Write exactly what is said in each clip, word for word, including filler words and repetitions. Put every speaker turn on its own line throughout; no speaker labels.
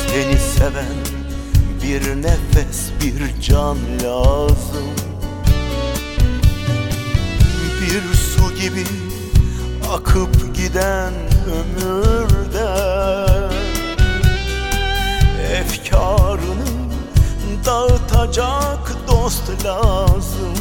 Seni seven bir nefes, bir can lazım. Bir su gibi akıp giden ömürde efkarını dağıtacak dost lazım.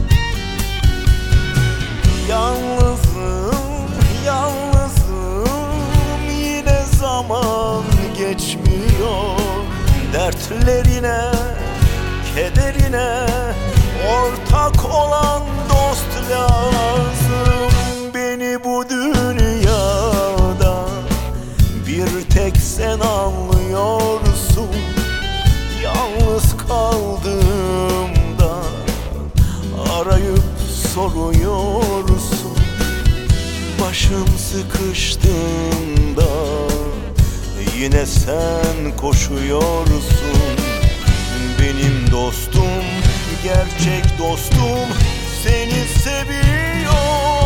Yalnızım, yalnızım, yine zaman geçmiyor. Dertlerine, kederine ortak olan dost lazım. Beni bu dünyada bir tek sen anlıyorsun. Yalnız kaldığımda arayıp soruyorsun. Başım sıkıştığında yine sen koşuyorsun. Benim dostum, gerçek dostum, seni seviyorum.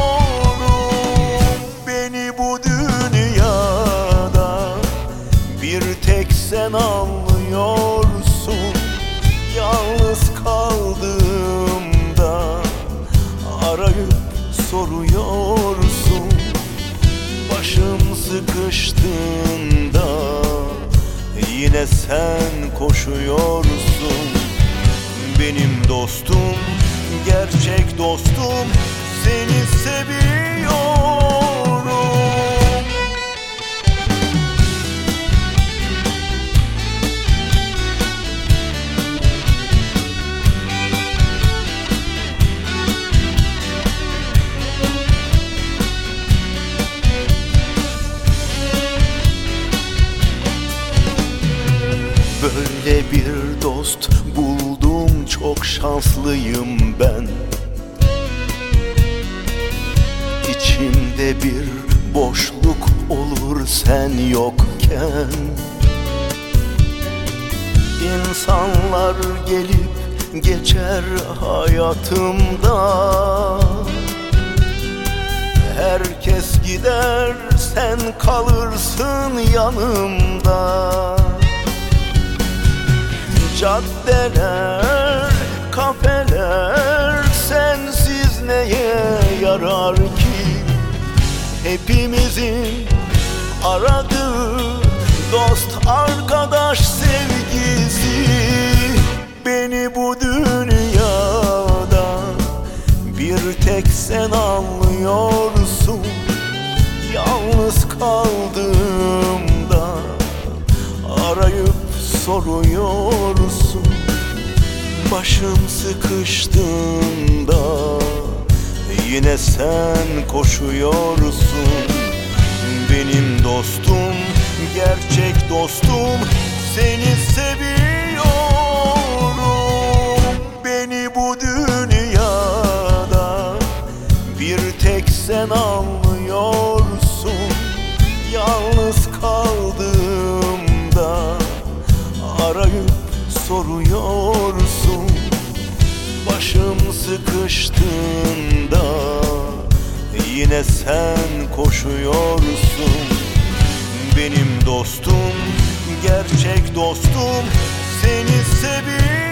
Beni bu dünyada bir tek sen anlıyorsun. Yalnız kaldığımda arayıp soruyorsun. Başım sıkıştığında yine sen koşuyorsun. Benim dostum, gerçek dostum, seni seviyorum. Böyle bir dost buldum, çok şanslıyım ben. İçimde bir boşluk olur sen yokken. İnsanlar gelip geçer hayatımda. Herkes gider, sen kalırsın yanımda. Caddeler, kafeler sensiz neye yarar ki? Hepimizin aradığı dost, arkadaş sevgisi. Beni bu dünyada bir tek sen anlıyorsun. Yalnız kaldığımda arayıp soruyorsun. Başım sıkıştığında yine sen koşuyorsun. Benim dostum, gerçek dostum, seni seviyorum. Beni bu dünyada bir tek sen anlıyorsun. Yalnız kaldığımda arayıp soruyorsun. Başım sıkıştığında yine sen koşuyorsun. Benim dostum, gerçek dostum, seni seviyorum.